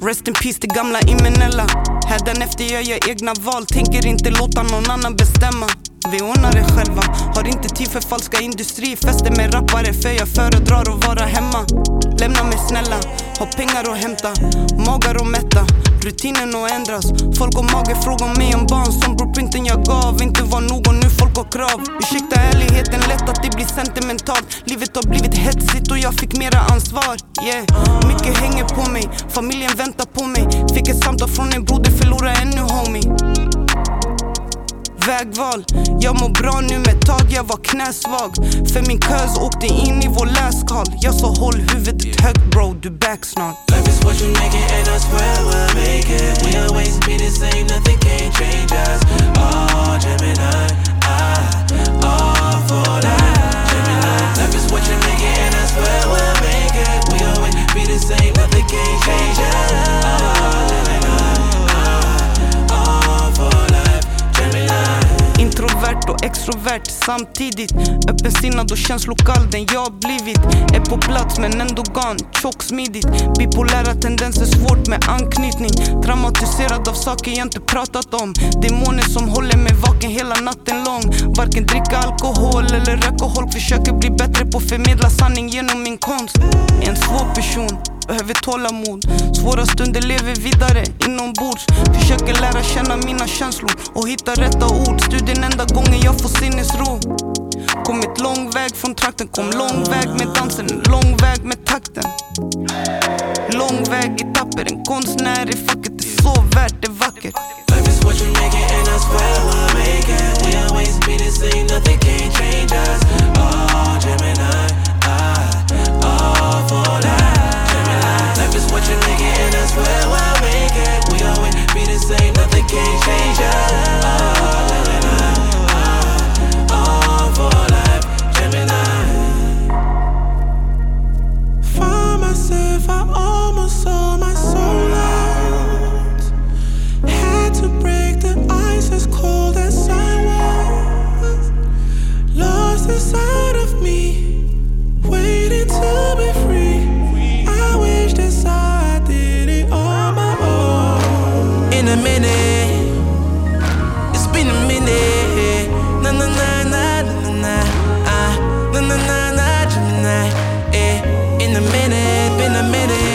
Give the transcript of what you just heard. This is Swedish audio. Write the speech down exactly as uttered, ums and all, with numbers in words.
Rest in peace till gamla Imenella. Hädanefter gör jag egna val, tänker inte låta någon annan bestämma. Vi ordnar det själva, har inte tid för falska industrifester med rappare, för jag föredrar att vara hemma. Lämna mig snälla, har pengar att hämta, magar att mätta, rutinen att ändras. Folk och mage frågar mig om barn som blueprinten jag gav inte var nog och nu folk har krav. Ursäkta ärligheten, lätt att det blir sentimentalt. Livet har blivit hetsigt och jag fick mera ansvar. Yeah, mycket hänger på mig, familjen väntar på mig. Fick ett samtal från en broder, förlorar ännu homie. Vägval, jag mår bra nu med tag, jag var knäsvag. För min kös åkte in i vår läskal. Jag sa håll huvudet högt bro, du back snart. Life is what you make it and I swear we'll make it. We always be the same, nothing can change us. Oh, Gemini, I, all for that. Gemini, life is what you make it and I swear we'll make it. We always be the same, nothing can change us. Oh, Gemini, I, all for life. Gemini. Introvert och extrovert samtidigt. Öppensinnad och känslokall, den jag blivit. Är på plats men ändå gan, tjocksmidigt. Bipolära tendenser, svårt med anknytning. Traumatiserad av saker jag inte pratat om. Demoner som håller mig vaken hela natten lång. Varken dricka alkohol eller röka håll. Försöker bli bättre på att förmedla sanning genom min konst. En svår person, behöver tålamod. Svåra stunder lever vidare inombords. Försöker lära känna mina känslor och hitta rätta ord. Studien enda gången jag får sinnesro. Kommit lång väg från trakten, kom lång väg med dansen, lång väg med takten. Lång väg i tapper, en konstnär i facket, det är så värt det vackert. Life is what you make it and I swear we'll make it. We always be the same, nothing can change us. Oh, Gemini, I, all for that. Gemini, life is what you make it and I swear we'll make it. We always be the same, nothing can change us. Oh, Gemini, I, all for life. Gemini. Find myself, I almost saw my soul out. Had to break the ice as cold as I was. Lost inside of me, waiting to be free. I wish that I did it on my own. In a minute, it's been a minute. Na na na na na na, ah, na na na na, Gemini. Eh, in a minute, been a minute.